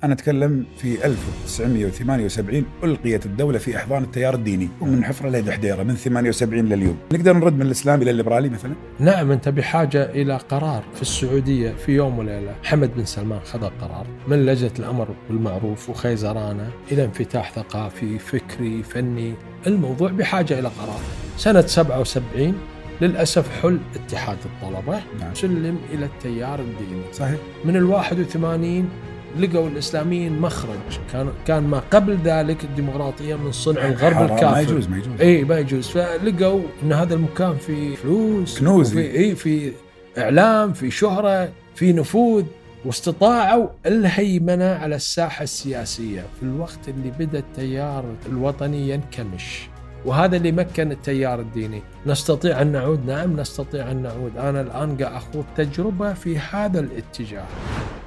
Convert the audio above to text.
أنا أتكلم في 1978 ألقيت الدولة في أحضان التيار الديني ومن حفرة إلى دحديرة من 78 لليوم. نقدر نرد من الإسلام إلى الليبرالي مثلا؟ نعم، أنت بحاجة إلى قرار. في السعودية في يوم وليلة محمد بن سلمان خذ قرار من لجنة الأمر بالمعروف وخيزرانة إلى انفتاح ثقافي فكري فني. الموضوع بحاجة إلى قرار. سنة 77 للأسف حل اتحاد الطلبة، نعم. سلم إلى التيار الديني. صحيح. من 81 لقوا الإسلاميين مخرج. كان ما قبل ذلك الديمقراطية من صنع الغرب الكافر. ما يجوز. ما يجوز. فلقوا إن هذا المكان فيه فلوس، كنوز، في إعلام، في شهرة، في نفوذ، واستطاعوا الهيمنة على الساحة السياسية في الوقت اللي بدأ التيار الوطني ينكمش. وهذا اللي مكن التيار الديني. نستطيع أن نعود؟ نعم نستطيع أن نعود. أنا الآن قاعد أخوض تجربة في هذا الاتجاه.